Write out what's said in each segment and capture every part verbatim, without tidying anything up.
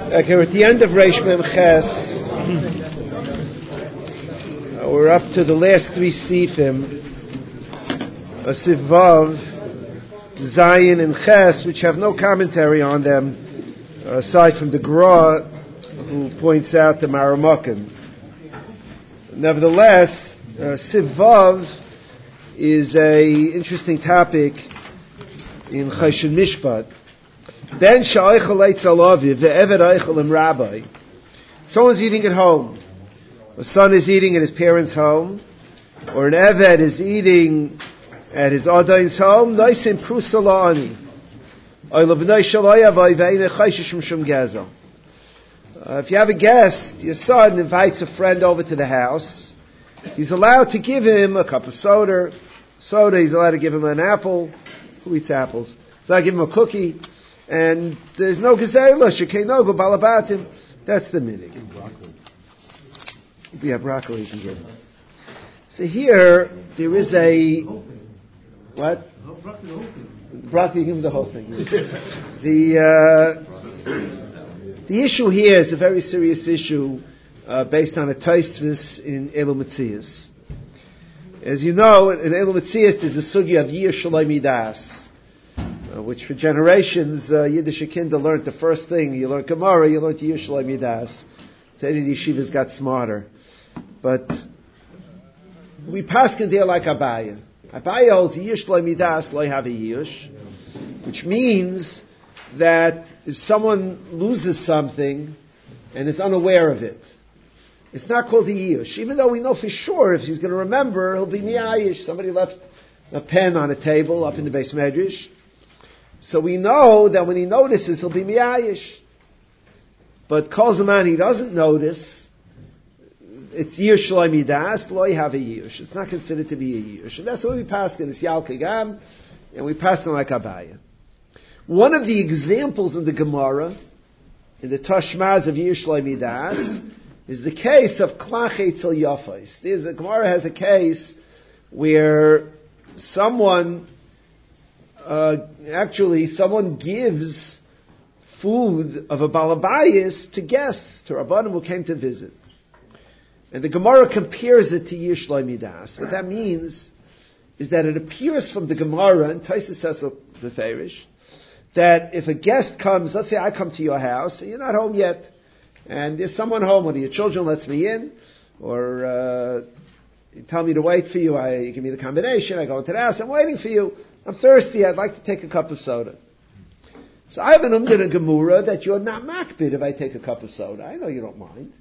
Okay, we're at the end of Reish Mem Ches. Uh, we're up to the last three sifim, a Sivav, Zayin, and Ches, which have no commentary on them, uh, aside from the Gra, who points out the Maramakim. Nevertheless, uh, Sivav is a interesting topic in Choshen Mishpat. Ben sha'oichel eitz alaviv ve'eved oichel im rabbi. Someone's eating at home. A son is eating at his parents' home, or an eved is eating at his adain's home. Noisim prusa la'ani. Oil b'noi shalaya v'ayveine chayshish mishum gezel. If you have a guest, your son invites a friend over to the house. He's allowed to give him a cup of soda. Soda. He's allowed to give him an apple. Who eats apples? He's allowed to give him a cookie. And there's no gezeilah, shekeinogu balabatim. That's the minig. Broccoli. If you have broccoli, you can get it. So here, there is a... What? Broccoli, give him the whole thing. the, uh, the issue here is a very serious issue uh, based on a Tosfos in Elu Metzias. As you know, in Elu Metzias, there's a sugya of Yir Shalai Midas. Uh, which for generations, uh, Yiddish kinder learned the first thing. You learned Gemara, you learned Yir Shalai Midas. So any yeshivas got smarter. But we paskin there like Abaya. Abaya holds Yir Shalai Midas, lo have a Yish, which means that if someone loses something and is unaware of it, it's not called a Yish. Even though we know for sure if he's going to remember, he'll be Mi'ayish. Somebody left a pen on a table up in the Beis Medrash. So we know that when he notices, he'll be miyayish. But kol zaman he doesn't notice, it's yir shalai midas, lo have a yish. It's not considered to be a yish. And that's what we pass in. It's yal kagam, and we pass them like Abaya. One of the examples in the Gemara, in the Tashmaz of yir shalai midas, is the case of klach etzel yafais. There's a Gemara has a case where someone Uh, actually, someone gives food of a balabayis to guests, to Rabbanim who came to visit. And the Gemara compares it to Yir Shalai Midas. What that means is that it appears from the Gemara, and Tosfos says the Farish, that if a guest comes, let's say I come to your house, and you're not home yet, and there's someone home, one of your children lets me in, or uh, you tell me to wait for you, I, you give me the combination, I go into the house, I'm waiting for you, I'm thirsty, I'd like to take a cup of soda. So I have an umdin and gemura that you're not makbid if I take a cup of soda. I know you don't mind.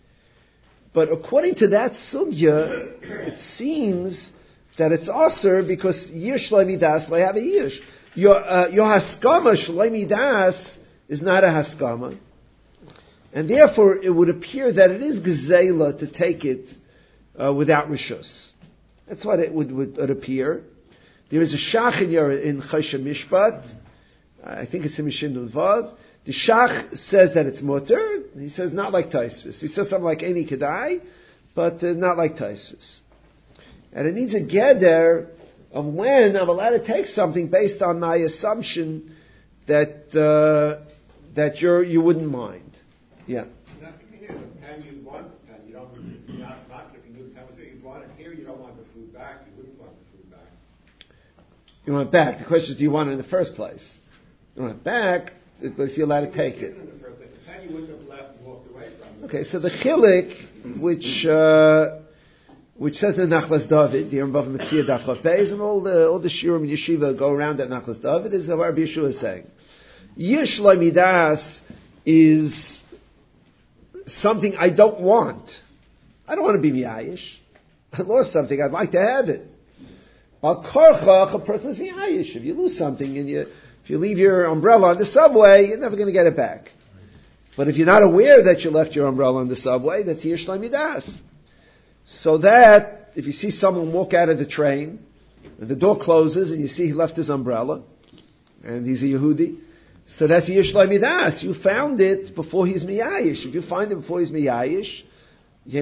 But according to that sugya, it seems that it's aser because yir shalai midas may have a yish. Your, uh, your haskama shalai midas is not a haskama. And therefore it would appear that it is gezeilah to take it uh, without rishus. That's what it would, would, would appear. There is a shach in, your, in Choshen Mishpat. I think it's in Mishin Vav. The shach says that it's mutter. He says not like Tosfos. He says something like Eni Kedai, but uh, not like Tosfos. And it needs a geder of when I'm allowed to take something based on my assumption that uh, that you're you wouldn't mind. Yeah. And you want the pen, you don't. Not, not if you knew the pen was there, you want it here. You don't want the food back. You wouldn't want the food back. You want it back. The question is, do you want it in the first place? You want it back, but you're allowed to take it. In the first place. The pen you wouldn't have left and walked away from. Okay, so the chilik, which uh, which says in Nachlas David, the Rambam Metzia Daf Chaf Beis, and all the all the shiurim and yeshiva go around at Nachlas David, is what Rabbi Yeshua is saying. Yir Shalai Midas is something I don't want. I don't want to be miyayish. I lost something. I'd like to have it. Al korchach, a person is miyayish. If you lose something and you, if you leave your umbrella on the subway, you're never going to get it back. But if you're not aware that you left your umbrella on the subway, that's Yir Shalai Midas. So that if you see someone walk out of the train and the door closes and you see he left his umbrella and he's a Yehudi, so that's Yir Shalai Midas. You found it before he's miyayish. If you find it before he's miyayish, you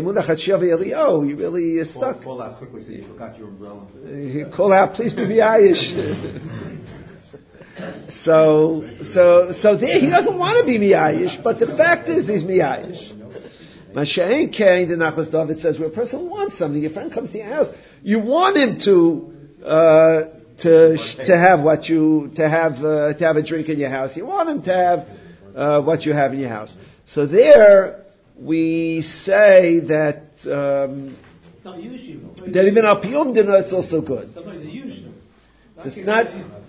really are stuck. Call, call out quickly so you forgot your umbrella. Call out, please be miyayish. So, so, so there he doesn't want to be miyayish, but the fact is he's miyayish. Masha'en Kain, the Nachlas David says, where a person wants something, your friend comes to your house, you want him to, uh, to, to have what you, to have, uh, to have a drink in your house. You want him to have, uh, what you have in your house. So there, we say that, um, that even al piyum dinner, it's also good. It's not.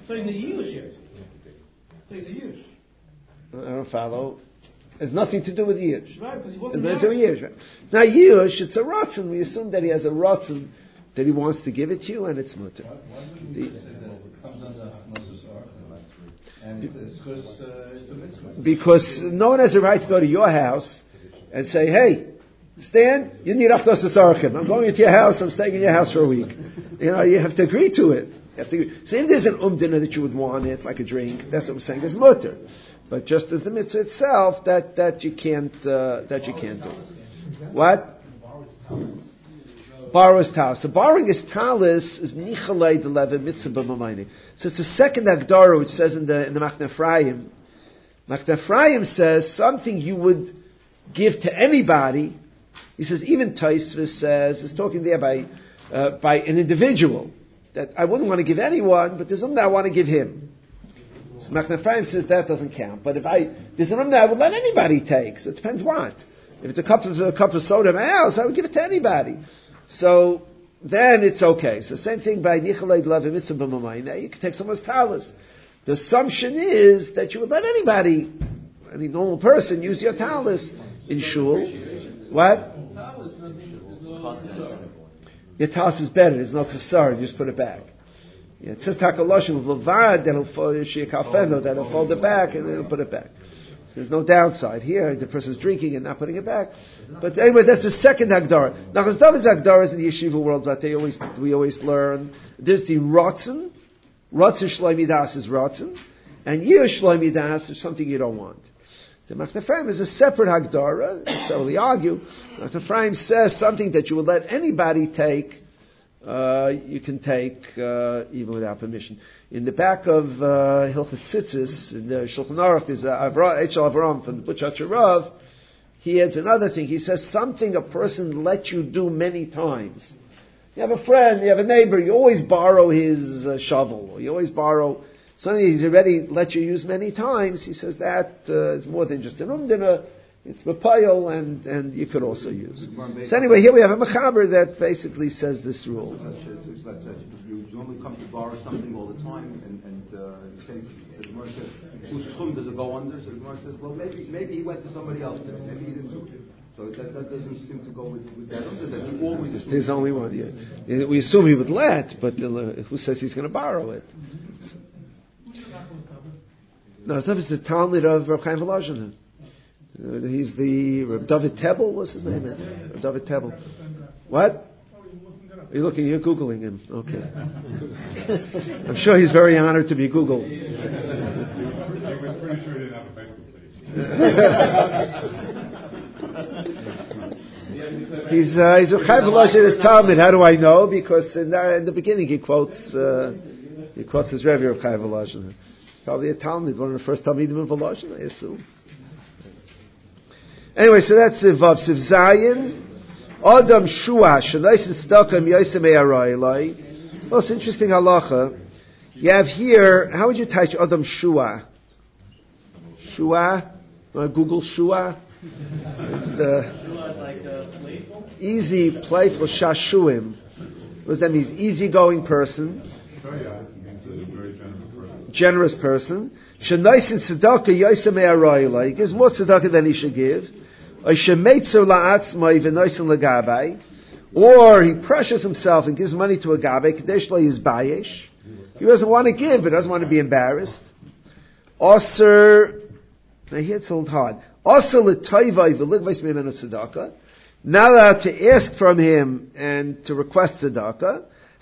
I don't follow. It's nothing to do with Yush. Right, because he it's nothing to do with Yush. Right? It's not Yush, it's a Ratzon. We assume that he has a Ratzon that he wants to give it to you, and it's mutter. Why wouldn't we say that it comes under Hachnosus Ark? And it's because uh, it's a mitzvah. Because no one has a right to go to your house and say, hey, Stan, you need Hachnosus Archim. I'm going into your house, I'm staying in your house for a week. You know, you have to agree to it. You have to agree. So if there's an umdina that you would want it, like a drink, that's what I'm saying, there's mutter. But just as the mitzvah itself, that, that you can't uh, that you can't do. What? Borrow's talis. So borrowing his talis is nichalei de leva mitzvah b'mamayni. So it's the second agdara which says in the in the Machne Ephraim. Machne Ephraim says something you would give to anybody. He says even Tosfos says is talking there by uh, by an individual that I wouldn't want to give anyone, but there's something I want to give him. So Machne Ephraim says that doesn't count. But if I there's something that I would let anybody take, so it depends what. If it's a cup of a cup of soda in my house, I would give it to anybody. So then it's okay. So same thing by Nichalei Levi Mitzvah B'Mamayna. You can take someone's talis. The assumption is that you would let anybody, any normal person, use your talis in shul. What? Your talis is better. There's no kasar. You just put it back. Yeah, it says takaloshin with levad. Then it'll fold shiakafendo. Then it'll fold it back and it'll put it back. There's no downside here. The person's drinking and not putting it back. But anyway, that's the second Hagdara. Now, because David's Hagdara is in the yeshiva world, but they always we always learn. There's the Ratzon. Ratzon Shloimidas is Ratzon. And Yir Shloimidas is something you don't want. The Machne Ephraim is a separate Hagdara. So we argue. Machne Ephraim says something that you would let anybody take. Uh, you can take uh, even without permission. In the back of uh, Hilchos Tzitzis, in the Shulchan Aruch, there's Eichel Avram from the Butch Rav. He adds another thing. He says something a person lets you do many times. You have a friend, you have a neighbor, you always borrow his uh, shovel, or you always borrow something he's already let you use many times. He says that uh, is more than just an umdina. It's Bapayel, and, and you could also use. So anyway, here we have a Mechaber that basically says this rule. You normally come to borrow something all the time, and, and uh, you say, so the Gemara says, whose chum does it go under? So the Gemara says, well, maybe maybe he went to somebody else. Maybe he didn't do it. So that, that doesn't seem to go with, with that. Under that he always There's only one. Yeah. We assume he would let, but uh, who says he's going to borrow it? No, it's not. It's the Talmud of Rav Chaim Volozhin. Uh, he's the Reb David Tebel. What's his name? Reb David Tebel. What? Are you looking? You're googling him. Okay. I'm sure he's very honored to be googled. I was pretty sure he didn't have a Facebook page. he's uh, he's a Chaim Volozhin his Talmud. How do I know? Because in the, in the beginning he quotes uh, he quotes his Rebbe of Chaim Volozhin. Probably a Talmud, one of the first Talmidim of Volozhin, I assume. Anyway, so that's the Vav Siv Zayin. Adam Shua, Shanais and Stakam Yosem E'arayilai. Well, it's interesting halacha. You have here, how would you type Adam Shua? Shua? Want to Google Shua? The easy, playful, Shashuim. What does that mean? Easygoing person. Generous person. Shanais and Tzedakah Yosem E'arayilai. He gives more tzedakah than he should give. Or he pressures himself and gives money to a gabe. He doesn't want to give, but doesn't want to be embarrassed. Also, now here it's a little hard. Also, not allowed to ask from him and to request tzedakah.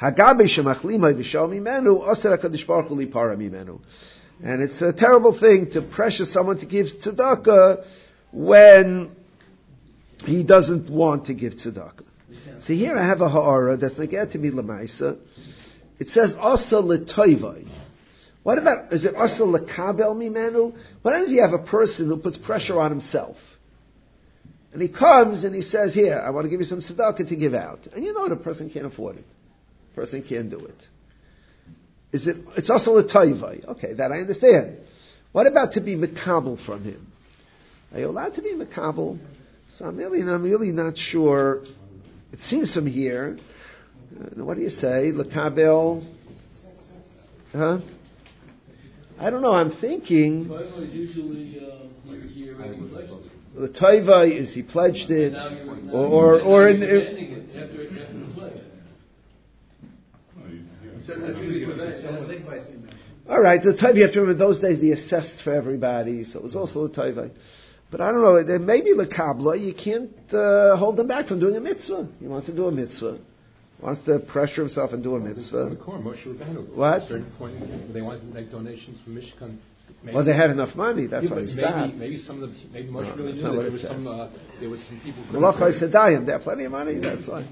And it's a terrible thing to pressure someone to give tzedakah when he doesn't want to give tzedakah. So here I have a ha'ara that's not get to me lemaisa. It says asa l'toivai. What about, is it also lekabel mimenu? What does he have a person who puts pressure on himself? And he comes and he says, here, I want to give you some tzedakah to give out. And you know the person can't afford it. The person can't do it. Is it, it's also a toivai. Okay, that I understand. What about to be mekabel from him? Are you allowed to be mekabel? So I'm really, I'm really not sure. It seems from here. Uh, what do you say? Lekabel? Huh? I don't know. I'm thinking. Toiva is usually uh, you, you already pledged it. The toiva is he pledged it, Now you're, now or or, you're or in. demanding it after after the pledge. So that's usually for that. All right, the toiva. You have to remember those days they assessed for everybody, so it was also the toiva. But I don't know. There may be lekabla. You can't uh, hold him back from doing a mitzvah. He wants to do a mitzvah. Wants to pressure himself and do a mitzvah. What? At a certain point, they wanted to make donations from Mishkan. Maybe, Well, they had enough money. That's yeah, why but he maybe, stopped. maybe some of the maybe Moshe No, really that's knew not that what there it was says. some uh, there was some people. Malachai Sedayim. They have plenty of money. That's why.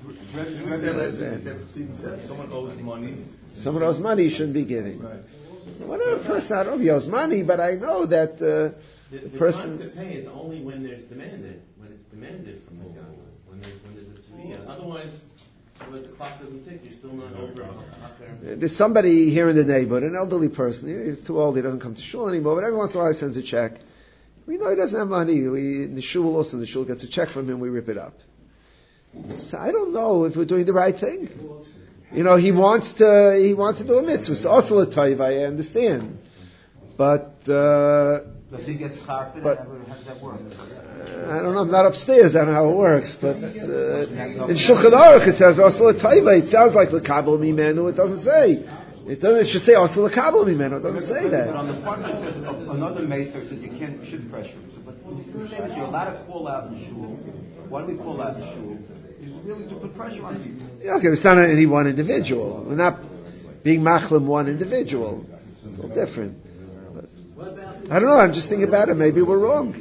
Someone owes money. Someone owes money. You shouldn't be giving. Right. Whatever person, I don't know if he owes money, but I know that uh, The, the the person. time to pay is only when there's demanded, when it's demanded from the guy, when there's when there's a tzviyah. Otherwise, when the clock doesn't tick, you're still not over. Not There's somebody here in the neighborhood, an elderly person. He's too old. He doesn't come to shul anymore. But every once in a while, he sends a check. We know he doesn't have money. We in the shul also. The shul gets a check from him. We rip it up. So I don't know if we're doing the right thing. You know, he wants to. He wants to do a mitzvah. So also a taiva, I understand. But. Uh, Does he get schar? But- How does that work? I don't know. I'm not upstairs. I don't know how it works. But uh, in Shulchan Aruch it says also a taiva. It sounds like lekabel mimenu. It doesn't say. It doesn't. It should say also lekabel mimenu. It doesn't say But that. on the part that says uh, another macer said you can't, you shouldn't pressure him. So, but the thing is, you're allowed to call out in shul. Why do we call out in shul? It's really to put pressure on people. Yeah, okay, it's not on any one individual. We're not being machlim one individual. It's a little different. But I don't know. I'm just thinking about it. Maybe we're wrong.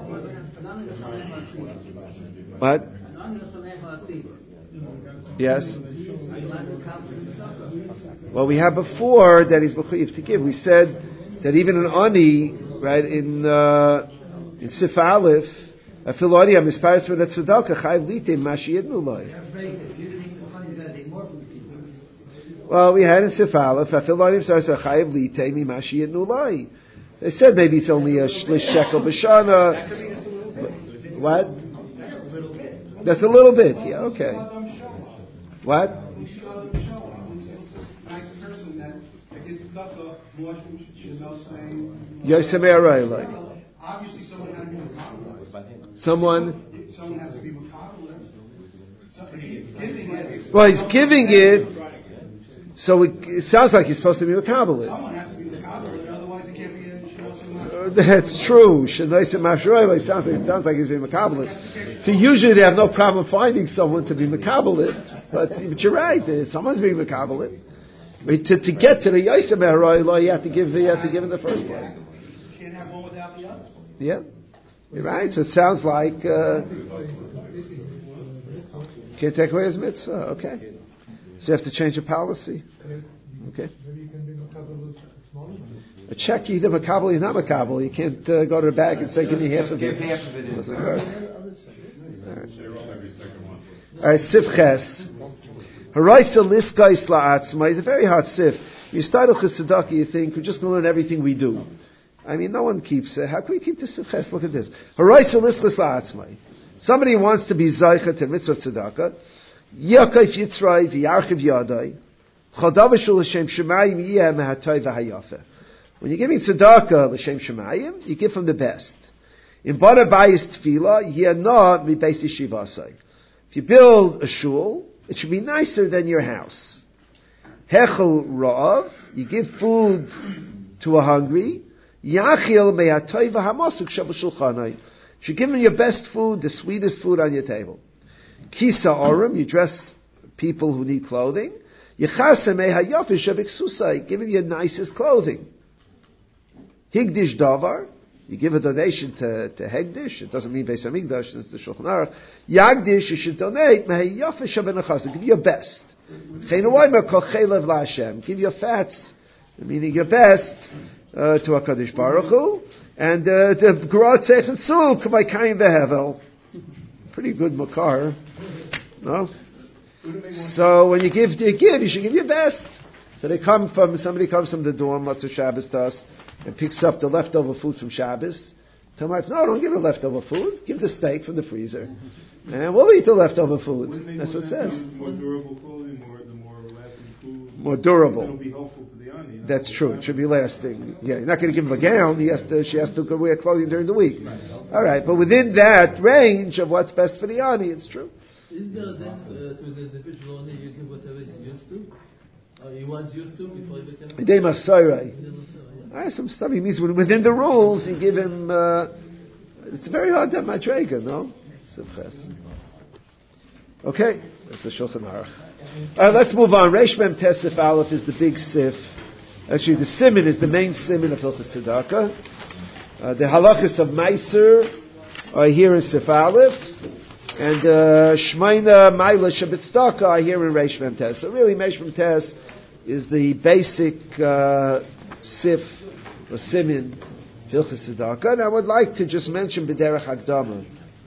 What? Yes. Well, we had before that he's mechuyev to give. We said that even an ani, right, in uh, in Sif Aleph, a filoni amisparis for the tzedakah chayv litem mashiyednu loy. Well, we had in Sif Aleph a filoni amisparis for chayv litem mashiyednu loy. They said maybe it's only a shlish shekel b'shana. What? That's a little bit. Yeah. Okay. What? Obviously, someone had to be makabelet. Someone. Someone has to be makabelet. He's giving it. Well, he's giving it, so it, it sounds like he's supposed to be makabelet. Someone has to be makabelet, otherwise it can't be a Uh, that's true. Shenosim Mashroy. It sounds like it sounds like he's being makabelet. So usually they have no problem finding someone to be makabelet, but, but you're right. uh, Someone's being makabelet. But to, to get to the Yosem Haroy, you have to give. You have to give in the first place. You can't have one without the other. Yeah, you're right. So it sounds like uh, can't take away his mitzvah. Okay, so you have to change your policy. Okay. A check, either makabel or not makabel. You can't uh, go to the bank and say, "Give me half of it." Give half of it. Doesn't work. All right, sifches. Haraisa liskais la'atzma is a very hard sif. You start a chesedaka, you think we're just going to learn everything we do. I mean, no one keeps it. How can we keep the sifches? Look at this. Haraisa liskais la'atzma. Somebody wants to be zaycha to mitzvah tzedakah. Yakayf yitzray v'yarchiv yadai. Chadavashul l'shem shemayim yiyeh mehatay v'hayafe. When you're giving tzedakah l'shem shemayim, you give from the best. In bada bayis tefillah, yena mi beis yeshivasai. If you build a shul, it should be nicer than your house. Hechel ra'av, you give food to a hungry. Yachil me'atay v'hamasuk shabashulchanai. You should give them your best food, the sweetest food on your table. Kisa orim, you dress people who need clothing. Yechase me'hayafish shabiksusai, give them your nicest clothing. Higdish davar, you give a donation to, to Hegdish. It doesn't mean Beis Hamikdash, it's the Shulchan Aruch. Yagdish, you should donate. Give your best. Give your fats meaning your best uh, to HaKadosh Baruch Hu, and uh, the Grot Sechen Suk by Kain Vehevel. Pretty good makar, no? So when you give, you give, you should give your best. So they come from, somebody comes from the dorm, lots of Shabbos to us, and picks up the leftover food from Shabbos. Tell my wife, no, don't give the leftover food. Give the steak from the freezer. And we'll eat the leftover food. That's what it says. More durable clothing, more, the more lasting food. More durable. It'll be helpful for the ani. You know? That's true. It should be lasting. Yeah, you're not going to give him a gown. He has to, she has to go wear clothing during the week. All right, but within that range of what's best for the ani, it's true. Is there then uh, to the individual only you give whatever he's used to? Or he was used to before he became a... They must say, right, some stuff. He means within the rules, you give him. Uh, it's very hard to have madrega, no? Okay, that's the Shulchan Aruch. All right, let's move on. Reish Mem Tes Sif Aleph is the big sif. Actually, the siman is the main siman of Hilchos Tzedakah. Uh, the halachas of Meiser are here in Sif Aleph, and uh, Shmeina Maila Shabbat are here in Reish Mem Tes. So really, Reish Mem Tes is the basic uh, sif or simin Hilchos Tzedakah. And I would like to just mention B'derech Hakdama.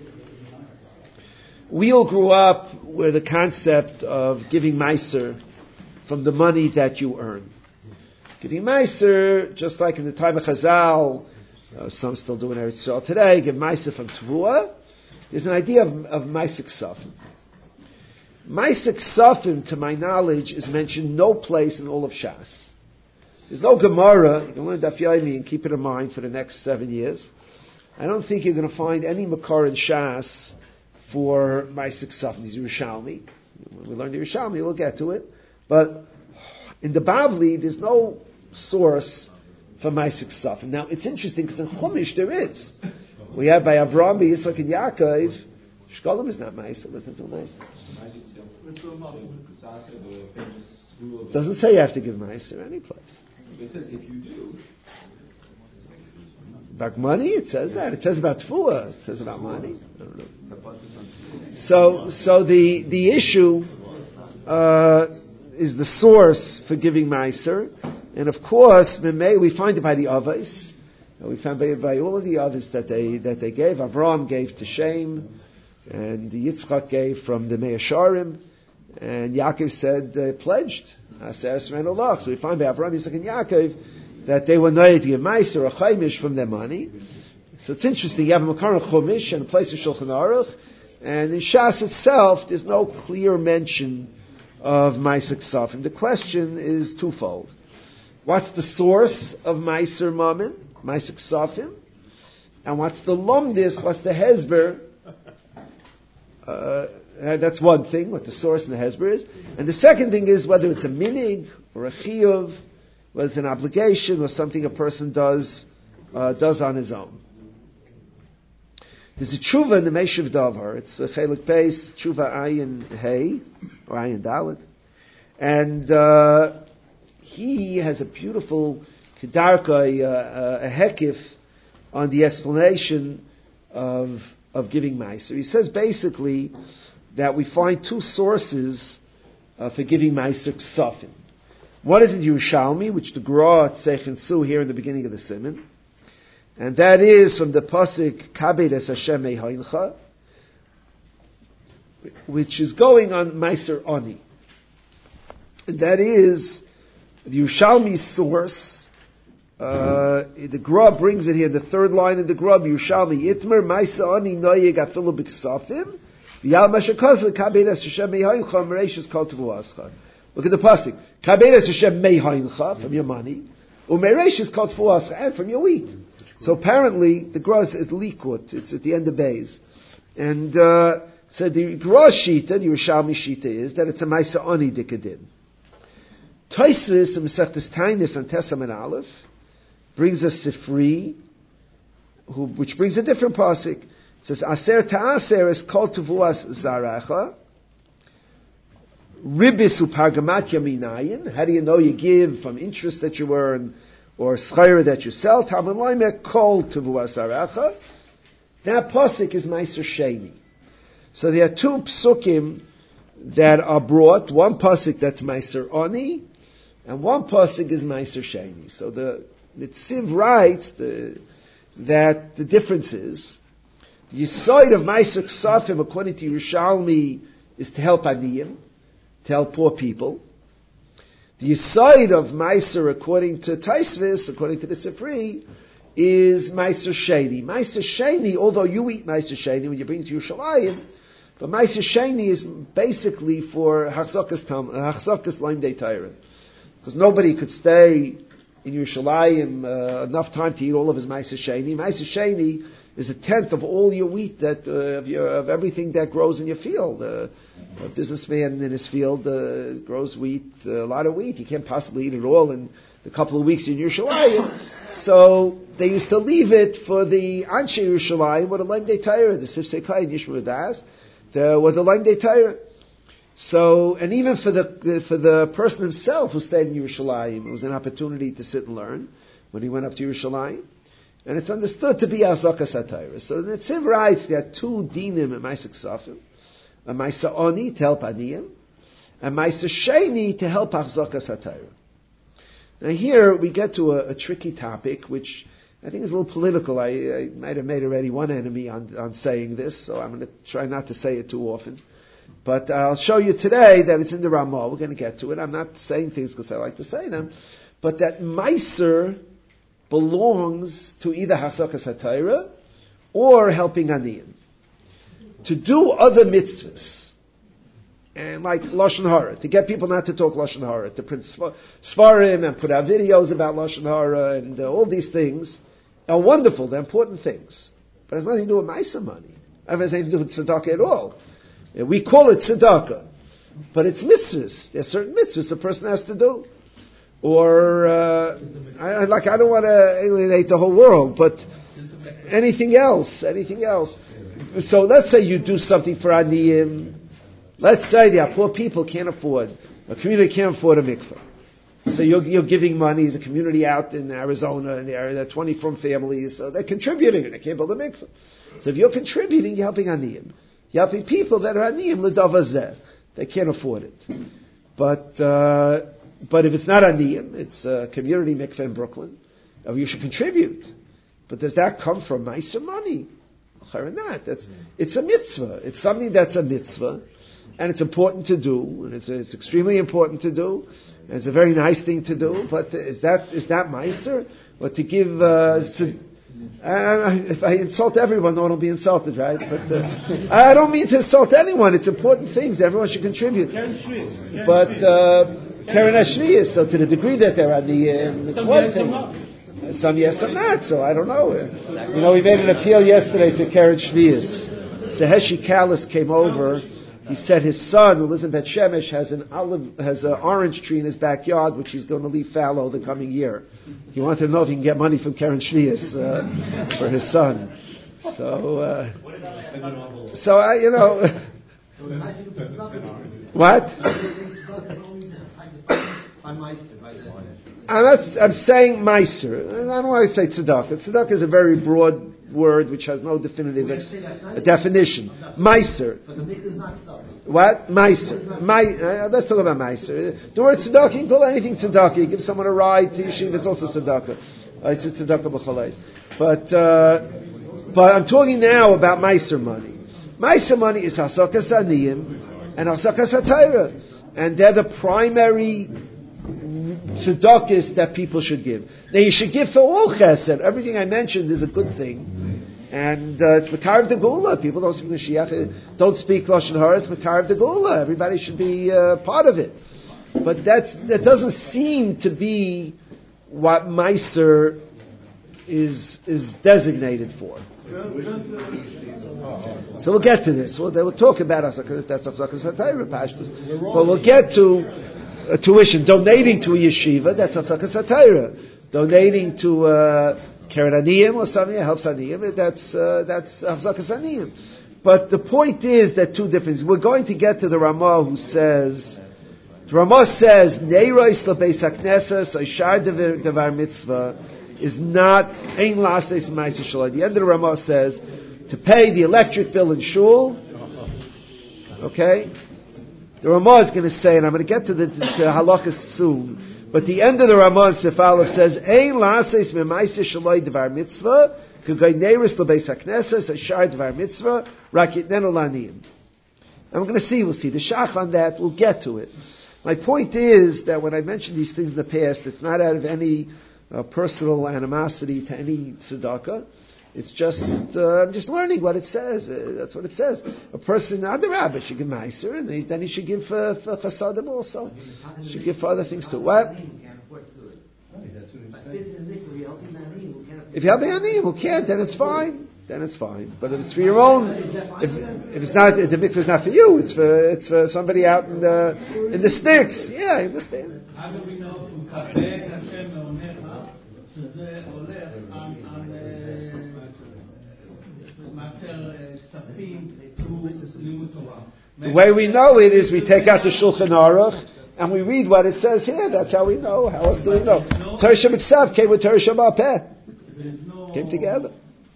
We all grew up with the concept of giving meiser from the money that you earn. Giving meiser, just like in the time of Chazal, uh, some still do in Eretz Yisrael today, give meiser from Tvua. There's an idea of, of Maisik Safim. Maisik Safim, to my knowledge, is mentioned no place in all of Shas. There's no Gemara. You can learn Daf Yomi and keep it in mind for the next seven years. I don't think you're going to find any Makar in Shas for Maisik Safim. He's Yerushalmi. When we learn the Yerushalmi, we'll get to it. But in the Bavli, there's no source for Maisik Safim. Now, it's interesting because in Chumash there is. We have by Avraham, Yitzchak, and Yaakov. Shkolim is not Maisik. Listen to Maisik. Doesn't say you have to give Maisik any place. It says if you do. About money, it says that. It says about Tfuah. It says about money. I don't know. So, so the the issue uh, is the source for giving Meiser, and of course, we find it by the Avos. We found by, by all of the Avos that they that they gave. Avraham gave to Shem, and Yitzchak gave from the Me'asharim, and Yaakov said uh, pledged. So we find by Avraham, Yitzchak, and Yaakov that they were noyed to give Meiser or Chaimish from their money. So it's interesting. You have a Makar Chumash and a place of Shulchan Aruch, and in Shas itself, there's no clear mention of Maisik Safim. The question is twofold. What's the source of Meiser Mammon, Maisik Safim? And what's the Lomdis, what's the Hezber? Uh, that's one thing, what the source and the Hezber is. And the second thing is whether it's a minig or a chiyuv, whether it's an obligation or something a person does uh, does on his own. There's a tshuva in the Meshiv Davar. It's a chelik beis tshuva ayin hey or ayin dalet, and uh, he has a beautiful kedarka, a, a, a hekif on the explanation of of giving meiser. He says basically that we find two sources uh, for giving meiser ksafim. One is in Yerushalmi, which the Gra Tzeichen Su here in the beginning of the Siman. And that is from the Pasuk, Kabed es Hashem Mehaincha, which is going on Meiser Ani. And that is the Yerushalmi source. Uh, the Gra brings it here, the third line in the Gra, Yerushalmi, Itmer, Meiser Ani, Noyeg, Afilu B'Ksafim, V'yal Mashakazla, Kabed es Hashem Mehaincha, Mereish's Kol Tevu Ascha. Look at the pasuk. Kaberes Hashem Mehaincha from your money, uMeresh is called Fuasa and from your wheat. So apparently the gross is likut. It's at the end of Beis, and uh, so the gross shita, the Yerushalmi shita, is that it's a Maisa Ani Dikadin. Tosfos and Masechtas Tainis and Tesam Aleph brings us Sifri, who which brings a different pasuk. It says Aser Ta'aser is called Tevuas Zaracha. Ribis upargamat yaminayin. How do you know you give from interest that you earn or schayra that you sell? Talmud Laimer kol tevuas arecha. That pasuk is Meiser Sheni. So there are two psukim that are brought. One pasuk that's Meiser Ani, and one pasuk is Meiser Sheni. So the Nitziv writes the, that the difference is the Yesod of Meiser Ksafim, according to Yerushalmi, is to help Aniyim, to help poor people. The Yesod of Meiser, according to Taisvis, according to the Sifri, is Meiser Sheni. Meiser Sheni, although you eat Meiser Sheni when you bring it to Yerushalayim, but Meiser Sheni is basically for Hachzakas Tam, Hachzakas Laim Dei Torah. Because nobody could stay in Yerushalayim uh, enough time to eat all of his Meiser Sheni. Meiser Sheni is a tenth of all your wheat, that uh, of, your, of everything that grows in your field. Uh, a businessman in his field uh, grows wheat, uh, a lot of wheat. He can't possibly eat it all in the couple of weeks in Yerushalayim. So they used to leave it for the Anshe Yerushalayim, or the Laim Dei Torah, the Sifsei Kai and Yishma Das, the, or the Laim Dei Torah. So, and even for the for the person himself who stayed in Yerushalayim, it was an opportunity to sit and learn when he went up to Yerushalayim. And it's understood to be Azakas HaTorah. So the Nitziv writes there are two dinim in Meiser Ksafim, a Meiser Oni to help Aniyim, and Meiser Sheni to help Azakas HaTorah. Now here we get to a, a tricky topic, which I think is a little political. I, I might have made already one enemy on, on saying this, so I'm going to try not to say it too often. But I'll show you today that it's in the Ramah. We're going to get to it. I'm not saying things because I like to say them, but that Meiser belongs to either Hachzakas HaTorah or helping Aniyim. To do other mitzvahs, and like Lashon Hara, to get people not to talk Lashon Hara, to print Svarim and put out videos about Lashon Hara and uh, all these things are wonderful, they're important things. But it has nothing to do with Meiser money. It has nothing to do with tzedakah at all. We call it tzedakah, but it's mitzvahs. There are certain mitzvahs a person has to do. Or, uh, I, like, I don't want to alienate the whole world, but anything else, anything else. So let's say you do something for Aniyim. Let's say the poor people can't afford, a community can't afford a mikveh. So you're, you're giving money, there's a community out in Arizona, in the area, there are twenty-four families, so they're contributing, and they can't build a mikveh. So if you're contributing, you're helping Aniyim. You're helping people that are Aniyim, l'davazeh. They can't afford it. But, uh, But if it's not Aniyim, it's a community mikveh in Brooklyn, oh, you should contribute. But does that come from Meiser money? Or not? That's, it's a mitzvah. It's something that's a mitzvah, and it's important to do, and it's, it's extremely important to do, and it's a very nice thing to do, but is that is that Meiser? Or to give... Uh, to, Uh, if I insult everyone, no one will be insulted, right? But uh, I don't mean to insult anyone. It's important things. Everyone should contribute. But Karen Ashviyas, so to the degree that they're on the, uh, it's one thing. Some yes, some not. So I don't know. You know, we made an appeal yesterday to Karen Shviyas. So Heshi Callis came over. He said his son, who lives in Bet Shemesh, has an olive, has an orange tree in his backyard, which he's going to leave fallow the coming year. He wanted to know if he can get money from Karen Shviyas uh, for his son. So, uh, so I, you know, what? I'm not, I'm saying Meiser. I don't want to say tzedakah. Tzedakah is a very broad word which has no definitive ex- a definition. Meiser. What? Meiser. My, uh, let's talk about Meiser. The word tzedakah, you can call anything tzedakah. You give someone a ride to yeshiva, it's also tzedakah. Uh, it's a tzedakah b'chalais. But, uh, but I'm talking now about Meiser money. Meiser money is Hasakas Aniyim and Hasakas HaTorah. And they're the primary tzedakahs that people should give. Now you should give for all chesed. Everything I mentioned is a good thing. And uh, it's Makar of the Gula. People don't speak Mashiach, don't speak Lashon Hara, it's Makar of the Gula. Everybody should be uh, part of it. But that's, that doesn't seem to be what Meiser is is designated for. So we'll get to this. We'll, we'll talk about Hasakas, that's Hasakas HaTorah Pashtus. But we'll get to uh, tuition. Donating to a yeshiva, that's Hasakas HaTorah. Donating to uh, Keren Aniyim or something that helps Aniyim, that's uh, that's Hasakas Aniyim. But the point is that two differences. We're going to get to the Ramah who says, the Ramah says, Neiros lebeis haknesses, Oishar devar mitzvah, is not ein lases ma'aser shul. At the end of the Ramah says, to pay the electric bill in shul, okay? The Ramah is going to say, and I'm going to get to the, the halakha soon, But the end of the Ramah in Sif Aleph says, Ein la'aseis me'maiseh shaloi devar mitzvah, k'gay neiris l'beis ha'knesses, ha'shar devar mitzvah, rak yitnenu la'aniyim. And we're going to see, we'll see the shach on that, we'll get to it. My point is that when I mentioned these things in the past, it's not out of any uh, personal animosity to any tzedakah. It's just, uh, I'm just learning what it says. Uh, that's what it says. A person, not the rabbi, should give meiser, and he, then he should give uh, for chasadim also. He should give for other things too. What? If you have any who can't, then it's fine. Then it's fine. But if it's for your own, if, if it's not, if the mikveh is not for you, it's for it's for somebody out in the in the sticks. Yeah, I understand. How do we know from Kabeh Hashem Meonecha שזה הולך על מעשר כספים לימוד תורה? The way we know it is we take out the Shulchan Aruch and we read what it says here. That's how we know. How else do we know? Torah Shebiksav came with Torah Sheba'al Came together.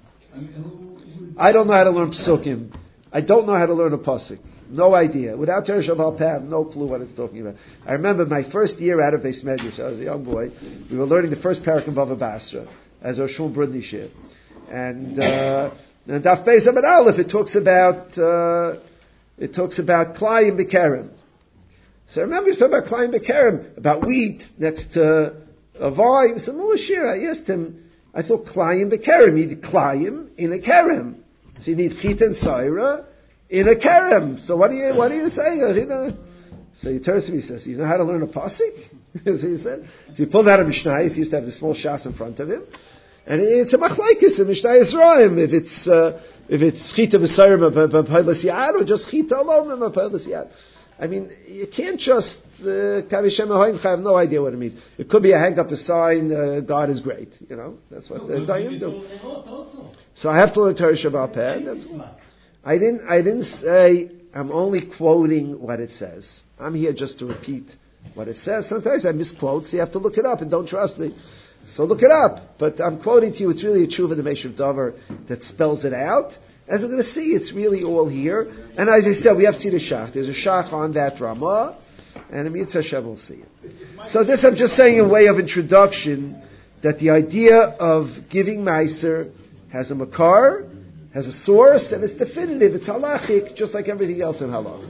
I don't know how to learn Psukim. I don't know how to learn a Pasuk. No idea. Without Torah Sheba'al Peh, I have no clue what it's talking about. I remember my first year out of Beis Medrash. I was a young boy. We were learning the first parak of Bava Basra as our Shul Brudni Shir. And uh, and Daf Beis Amud Aleph, it talks about uh, it talks about Klayim B'Kerem. So I remember he talking about Klayim B'Kerem, about wheat next to a vine. So Shir, I asked him, I thought Klayim B'Kerem, you need Klayim in a Kerem. So you need Chit and Saira in a Kerem. So what do you what do you say? So he turns to me and says, you know how to learn a pasuk? So he said. So he pulled out a Mishnah. He used to have the small shas in front of him. And it's a machlaikis in Mishnah Yisrael. If it's uh, if it's Chita v'Saira b'Peilas Yad or just Chita alone b'Peilas Yad. I mean, you can't just Kavishem uh, I have no idea what it means. It could be a hang up a sign. Uh, God is great. You know, that's what the Goyim do. So I have to learn Torah Sheba'al Peh. That's all. I didn't. I didn't say. I'm only quoting what it says. I'm here just to repeat what it says. Sometimes I misquote, so you have to look it up. And don't trust me, so look it up. But I'm quoting to you. It's really a tshuva the Meishav Dover that spells it out. As we're going to see, it's really all here. And as I said, we have to see the shach. There's a shach on that Ramah, and in Mitzvah Hashem will see it. So this I'm just saying in way of introduction that the idea of giving meiser has a makar, has a source, and it's definitive. It's halachic, just like everything else in halach.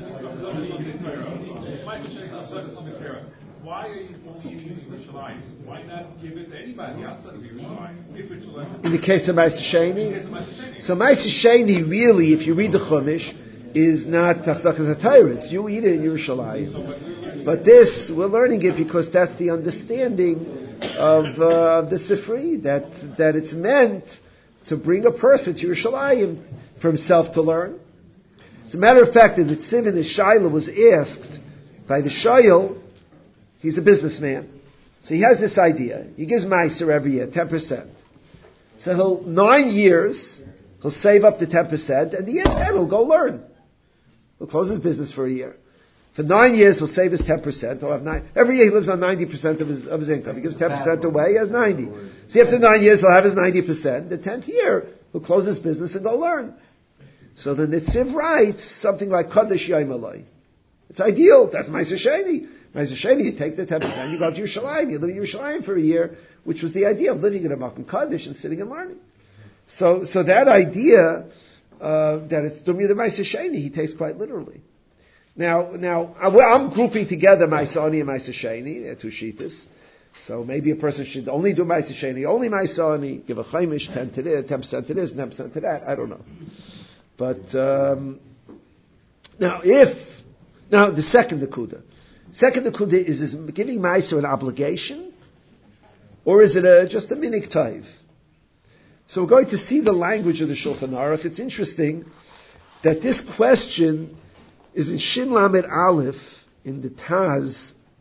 Why are you only using Yerushalayim? Why not give it to anybody outside of Yerushalayim? If it's in the case of Ma'aser Sheni, so Ma'aser Sheni really, if you read the Chumash, is not Tachzakas HaTorah. It's you eat it in Yerushalayim. But this, we're learning it because that's the understanding of, uh, of the Sifri, that that it's meant to bring a person to Yerushalayim for himself to learn. As a matter of fact, the Tzivin, the Shaila, was asked by the Shayil. He's a businessman. So he has this idea. He gives Meiser every year, ten percent. So he'll, nine years, he'll save up to ten percent, and the year ten, he'll go learn. He'll close his business for a year. For nine years, he'll save his ten percent. He'll have nine, every year he lives on ninety percent of his, of his income. He gives ten percent away, he has ninety. So after nine years, he'll have his ninety percent. The tenth year, he'll close his business and go learn. So the Nitziv writes something like, Kodesh Yom Eloi. It's ideal. That's Ma'aser Sheni. Ma'aser Sheni, you take the ten percent, you go to Yerushalayim, you live in Yerushalayim for a year, which was the idea of living in a Makom Kaddish and sitting and learning. So, so that idea uh, that it's Dumya the Ma'aser Sheni, he takes quite literally. Now, now I'm grouping together Ma'aser Ani and Ma'aser Sheni, they're two shittas. So maybe a person should only do Ma'aser Sheni, only Ma'aser Ani, give a chaimish, ten to this, ten percent to this, ten percent to that. I don't know. But um, now, if now the second Nakuda. Second Nakuda is, is giving Meiser an obligation, or is it a, just a minik taiv? So we're going to see the language of the Shulchan Aruch. It's interesting that this question is in Shin Lamed Aleph in the Taz.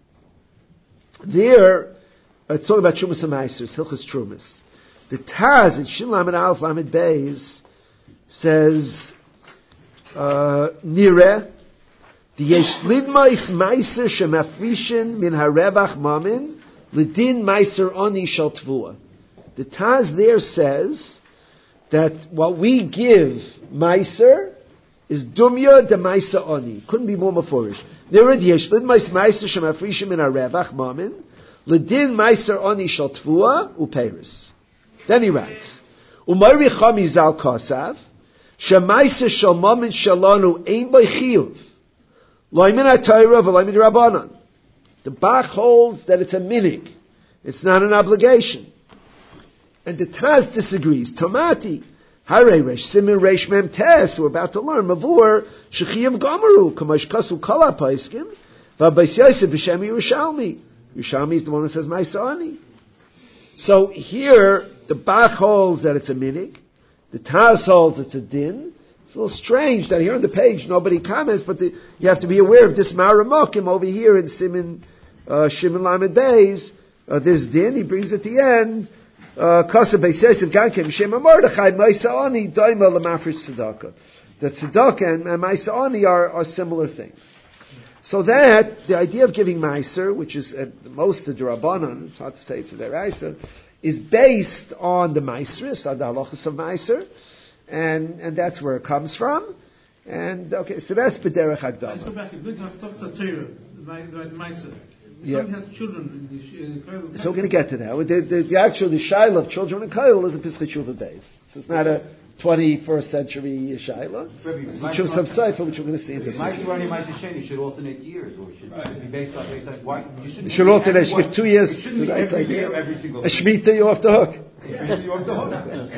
There, it's talking about Trumas and Meiser, Hilchas Trumas. The Taz in Shin Lamed Aleph Lamed Beis says uh, Nireh. The yesh lidmais meiser shemafrishin min harevach mamin lidin meiser oni shel tvua. The Taz there says that what we give meiser is dumya de meiser oni. Couldn't be more mafurish. There it yesh lidmais meiser shemafrishin min harevach mamin Ledin Meiser Ani Shal Tvua Upeiris. Then he writes, Umari Chami Zal Kosav, Shemaiser Shal Mamin Shalanu Ein By Chiyuv, Loimin HaTorah V'Loimin Rabbanan. The Bach holds that it's a minig. It's not an obligation. And the Taz disagrees. Tomati, Hare Resh, Simin Resh Mem Tes, we're about to learn, Mavur, Shechiyav Gomaru, Kamash Kasu Kala Paiskim, V'Abais Yosef B'Shem Yerushalmi. Yerushalmi is the one that says Maisani. So here, the Bach holds that it's a minig. The Taz holds it's a din. It's a little strange that here on the page nobody comments, but the, you have to be aware of this Maramokim over here in Simin, uh, Shimon Lamed Beis, uh, this din, he brings at the end, Kasa Beis Yosef Gankem Shema Mordechai Maisa'ani Daima Lamafrish Tzedakah. The Tzedakah and, and Maisa'ani are, are similar things. So that, the idea of giving Meiser, which is at most the Rabbanan, it's hard to say it's a Deraisa, is based on the Meiseris, on the halachas of Meiser, and, and that's where it comes from. And, okay, so that's B'derech Hagdama. Let's go back. Good enough to talk about Torah, the Meiser. Yeah. Someone has children in the Koil. So we're going to get to that. The, the, the actual the shaila of children in Koil is a Pesach Tshuva days. So it's not a twenty-first century shaila. It's a some cipher which we're going to see in the Ma'aser Ani Ma'aser Sheni should alternate years, or should it be based on based on why? You shouldn't should alternate. You give two years. It shouldn't be every year, every single. A Shemitah, you're off the hook. You're off the hook.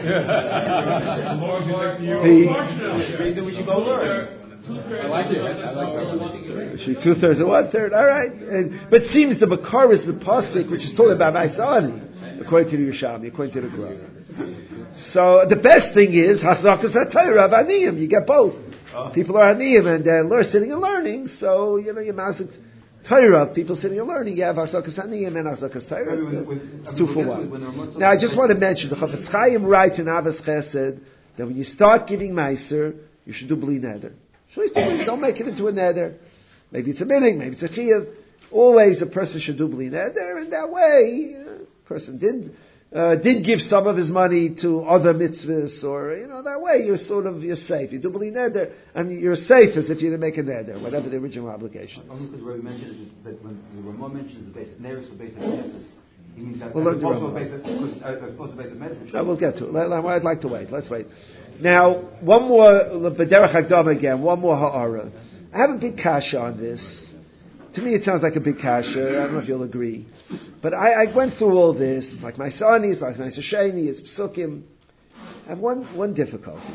The we should go learn. I like it. I like it. Two thirds and one third. All right, and, but it seems the Makar is the pasuk which is told about Maisani, according to the Yerushalmi, according to the Gemara. So the best thing is Hasakas HaTorah Aniyim. You get both. Oh. People are Aniyim and they're learn, sitting and learning. So you know you mazik Torah. People sitting and learning. You have Hasakas Aniyim and Hasakas Torah. It's, it's two for one. Now I just want to mention the Chafetz Chaim writes in Avos Chesed that when you start giving Meiser, you should do Bli Neder. Don't make it into a neder. Maybe it's a minig, maybe it's a chiyuv. Always a person should do bli neder, and that way, a uh, person did uh, did give some of his money to other mitzvahs, or you know that way you're sort of you're safe. You do bli neder, and you're safe as if you didn't make a neder, whatever the original obligation is. Only because Rabbi mentioned that when the Ramah mentions the basic neder, the basic mitzvahs. He means that we'll as opposed to basic medicine. No, we'll get to it. I'd like to wait. Let's wait. Now, one more, B'derech Hagdama again, one more ha'ara. I have a big kasha on this. To me, it sounds like a big kasha. I don't know if you'll agree. But I, I went through all this. It's like my Sani, it's like my Sheni, it's Psukim. I have one, one difficulty.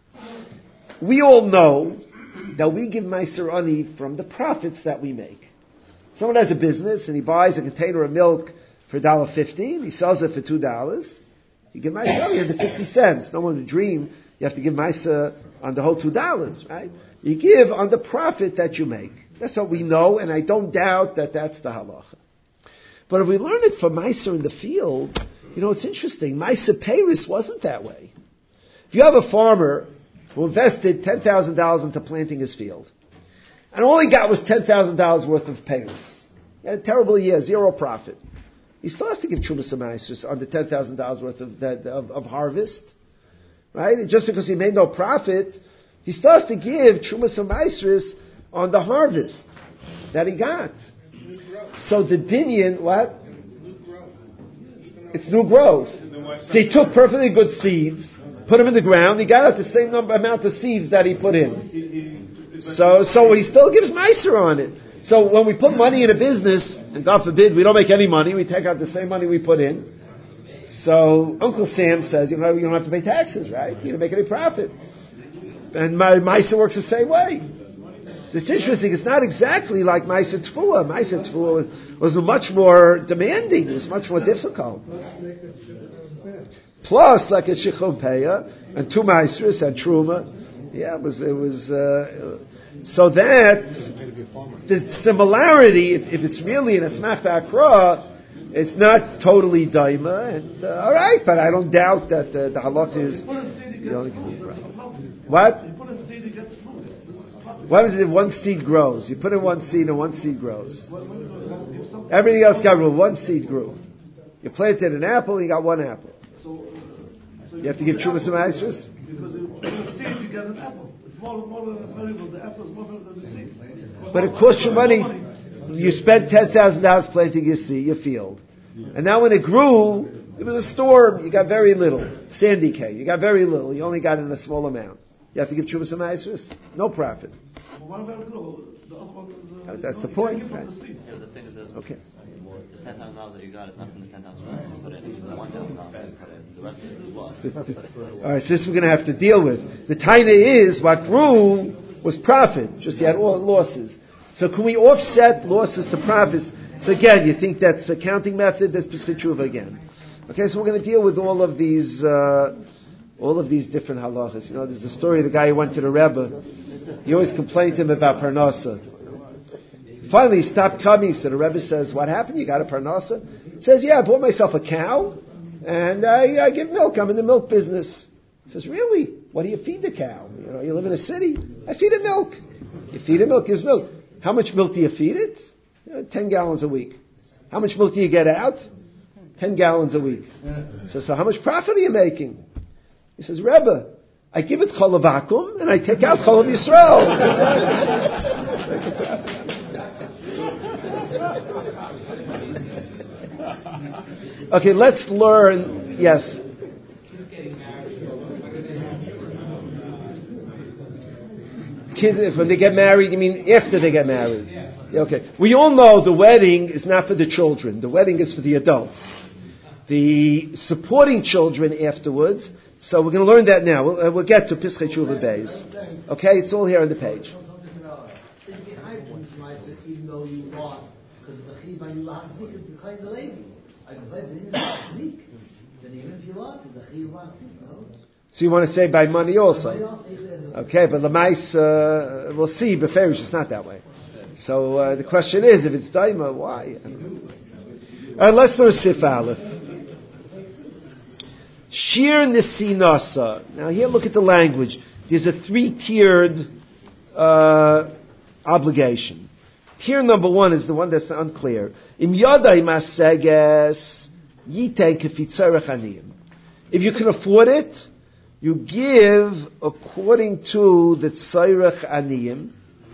We all know that we give Meiser Ani from the profits that we make. Someone has a business and he buys a container of milk for one dollar fifty and he sells it for two dollars. You give Meiser Ani under fifty cents. No one would dream you have to give Meiser on the whole two dollars, right? You give on the profit that you make. That's what we know, and I don't doubt that that's the halacha. But if we learn it from Meiser in the field, you know, it's interesting. Meiser Peiris wasn't that way. If you have a farmer who invested ten thousand dollars into planting his field, and all he got was ten thousand dollars worth of Peiris, he had a terrible year, zero profit. He still has to give Trumas Meiser on the ten thousand dollars worth of, that, of, of harvest. Right? And just because he made no profit, he still has to give Trumas Meiser on the harvest that he got. So the Dinyan, what? It's new growth. So he took perfectly good seeds, put them in the ground, he got out the same number amount of seeds that he put in. So so he still gives Meiser on it. So when we put money in a business, and God forbid we don't make any money, we take out the same money we put in. So Uncle Sam says, you know, you don't have to pay taxes, right? You don't make any profit. And my Meiser works the same way. It's interesting. It's not exactly like Meiser Tfuah. Meiser Tfuah was much more demanding. It was much more difficult. Plus, like a Shichum Peah and two Meisers and Truma. Yeah, it was. It was. Uh, so that the similarity, if, if it's really an Asmach Akra, it's not totally daima. And uh, all right, but I don't doubt that uh, the halach is. The only what? What is it if one seed grows? You put in one seed and one seed grows. Everything else got room. One seed grew. You planted an apple, you got one apple. You have to give Trumas and Meisers? Because in seed you get an apple. It's more, more valuable. The apple is more valuable than the seed. But it costs you money. You spent ten thousand dollars planting your seed, your field. And now when it grew, it was a storm. You got very little. Sandy K. You got very little. You only got in a small amount. You have to give Chuvas Ma'asros. No profit. Uh, that's the point, right? Yeah, the thing is that okay. The ten thousand dollars that you got is not from the ten thousand dollars you put in. It's the one thousand dollars you put in. The rest of it is lost. All right, so this we're going to have to deal with. The taina is what grew was profit. Just you had all losses. So can we offset losses to profits? So again, you think that's a counting method? That's Pesach again. Okay, so we're going to deal with all of these, uh, all of these different halachas. You know, there's the story of the guy who went to the Rebbe. He always complained to him about parnasa. Finally, he stopped coming. So the Rebbe says, "What happened? You got a parnasa?" He says, "Yeah, I bought myself a cow, and I, I give milk. I'm in the milk business." He says, "Really? What do you feed the cow? You know, you live in a city. I feed it milk. You feed it milk, gives milk. How much milk do you feed it? Uh, Ten gallons a week. How much milk do you get out? Ten gallons a week. So, so how much profit are you making?" He says, "Rebbe, I give it chol vacuum and I take out chol Yisrael." Okay, let's learn. Yes. Kids, when they get married, you mean after they get married? Okay. We all know the wedding is not for the children. The wedding is for the adults. The supporting children afterwards. So we're going to learn that now. We'll, uh, we'll get to Pischei Tshuva Beis. Okay, it's all here on the page. Even though you lost, because the chiva you lost is behind the lady. I said, then even if you lost, the chiva lost. So you want to say by money also? Okay, but Lamais, uh, we'll see. Beferish, it's not that way. So uh, the question is, if it's daima, why? All right, let's learn Sif Aleph. Shir Nesinasa. Now here, look at the language. There's a three-tiered uh, obligation. Tier number one is the one that's unclear. Im yadai maseges yitei kefitzarech aniyim. If you can afford it, you give according to the tzarech aniyim.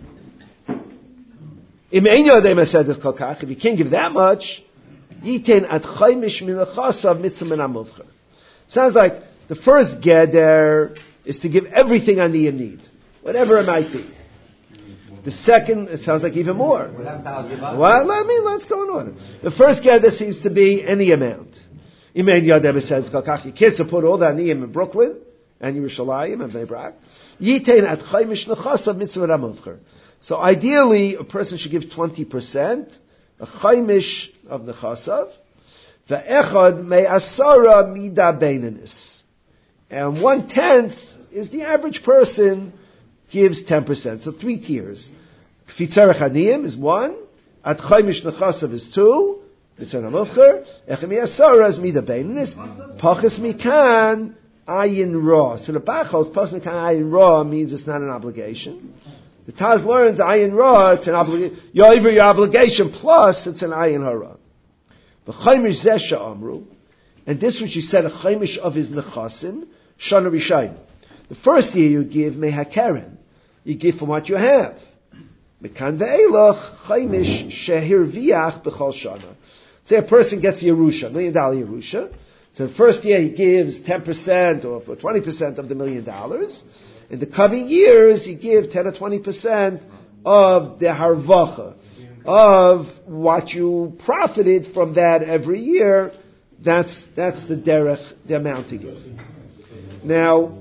Im ein yadai maseges kolkach. If you can't give that much, yitein ad chaimish min achasav mitzvah min amuvcher. Sounds like the first geder is to give everything aniyim need, whatever it might be. The second, it sounds like even more. Well, I mean, let's go in order. The first gather seems to be any amount. Imein Yadeh says, "Kakaki kids support all the aniyim in Brooklyn and Yerushalayim and Bnei Brak. Yitein at chaimish nechasav mitzvah ramavcher." So ideally, a person should give twenty percent, a chaimish of nechasav, ve'echad me'asara mida beinanis, and one tenth is the average person gives ten percent. So three tiers. Kfitzarech Aniyim is one. At Chaimish Nechasav is two. Kfitzarech Amufcher. Echem Yasara is Mida Beinanis. Pachas Mikan Ayin Ra. So the Bachos, Pachas Mikan Ayin Ra means it's not an obligation. The Taz learns Ayin Ra, it's an obligation. You're over your obligation, plus it's an Ayin Hara. The Chaimish Zesha Amru. And this which you said, a Chaimish of his Nechasim, Shana Rishayim. The first year you give Mehakeren. You give from what you have. Mekan ve'elach chaimish shehirviach b'chol shana. Say a person gets Yerusha, million dollar Yerusha. So the first year he gives ten percent or twenty percent of the million dollars. In the coming years he gives ten or twenty percent of the harvacha, of what you profited from that every year. That's that's the derech, the amount to give. Now,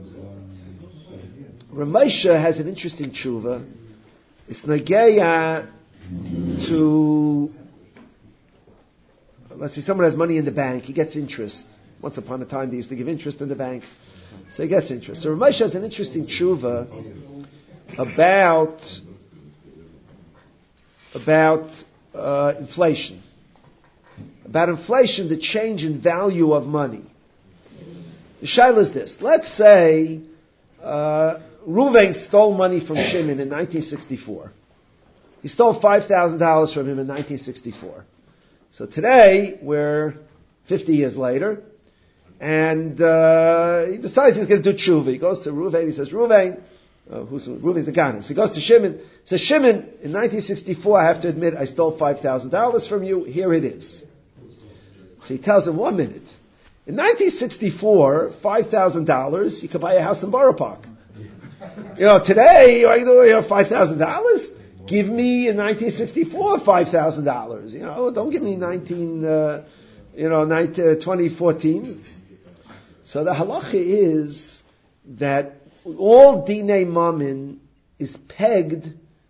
Ramesha has an interesting tshuva. It's nageya to, let's say someone has money in the bank, he gets interest. Once upon a time they used to give interest in the bank. So he gets interest. So Ramesha has an interesting tshuva about, about uh, inflation. About inflation, the change in value of money. The shaila is this. Let's say uh, Reuven stole money from Shimon in nineteen sixty-four. He stole five thousand dollars from him in nineteen sixty-four. So today, we're fifty years later, and uh, he decides he's going to do tshuva. He goes to Reuven, he says, Reuven, Uh, who's Reuven's the Ganon. So he goes to Shimon. Says, Shimon, in nineteen sixty-four, I have to admit, I stole five thousand dollars from you. Here it is. So he tells him, one minute. In nineteen sixty-four, five thousand dollars, you could buy a house in Borough Park. You know, today, you know, you have five thousand dollars? Give me in nineteen sixty-four five thousand dollars. You know, don't give me nineteen, uh, you know, nineteen, twenty fourteen. So the halacha is that all dinei mammon is pegged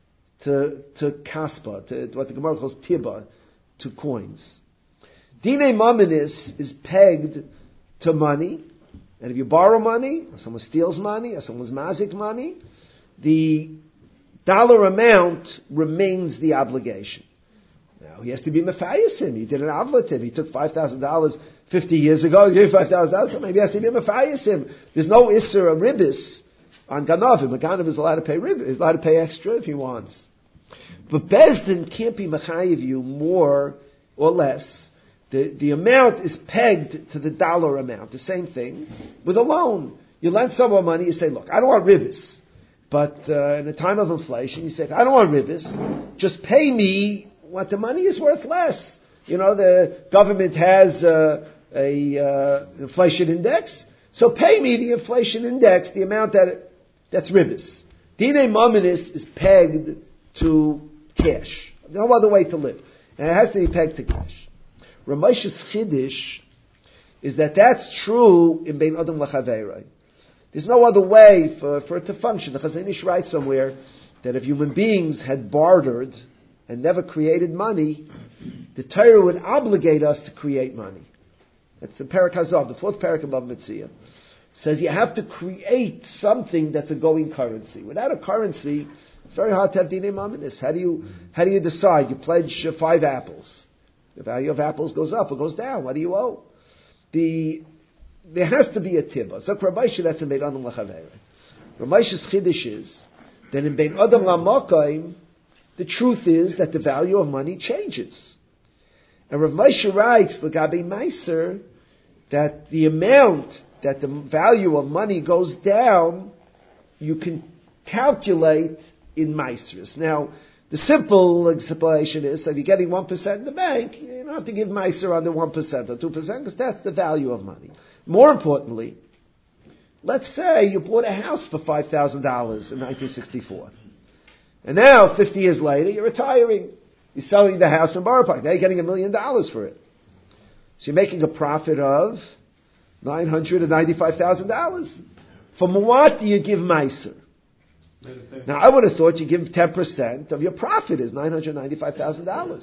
to to kaspa, to what the Gemara calls tiba, to coins. Dinei mammon is, is pegged to money, and if you borrow money, or someone steals money, or someone's mazik money, the dollar amount remains the obligation. Now, he has to be mefayisim. He did an avlativ. He took five thousand dollars fifty years ago. He gave five thousand dollars, so maybe he has to be mefayisim. There's no isser or ribis on ganavim. A ganav is allowed to pay ribis. He's allowed to pay extra if he wants. But Bezdin can't be mechayiv you more or less. The, the amount is pegged to the dollar amount. The same thing with a loan. You lend someone money, you say, look, I don't want ribis. But uh, in a time of inflation, you say, I don't want ribis. Just pay me what the money is worth less. You know, the government has uh, a uh, inflation index, so pay me the inflation index, the amount that that's ribis. Dinei mammon is, is pegged to cash. No other way to live. And it has to be pegged to cash. Ramesh's Chiddush is that that's true in Bein Adam L'Chaveiroi. There's no other way for, for it to function. The Chazon Ish writes somewhere that if human beings had bartered and never created money, the Torah would obligate us to create money. That's the Perek Hazav, the fourth Perek of Bava Metzia. Says you have to create something that's a going currency. Without a currency, it's very hard to have dinei mammonis. How do you how do you decide? You pledge uh, five apples. The value of apples goes up or goes down. What do you owe? The there has to be a tibba. So Rabbi that's in Bein Adam L'Chaveiroi. Rabbi's Chiddush is that in Bein Adam L'Makayim, the truth is that the value of money changes. And Rav Moshe writes, L'Gabe Meiser, that the amount that the value of money goes down, you can calculate in Meisers. Now, the simple explanation is, so if you're getting one percent in the bank, you don't have to give Meiser under one percent or two percent, because that's the value of money. More importantly, let's say you bought a house for five thousand dollars in nineteen sixty-four. And now, fifty years later, you're retiring. You're selling the house in Borough Park. Now you're getting a million dollars for it. So you're making a profit of nine hundred ninety-five thousand dollars. From what do you give Meiser? Now, I would have thought you give ten percent of your profit is nine hundred ninety-five thousand dollars.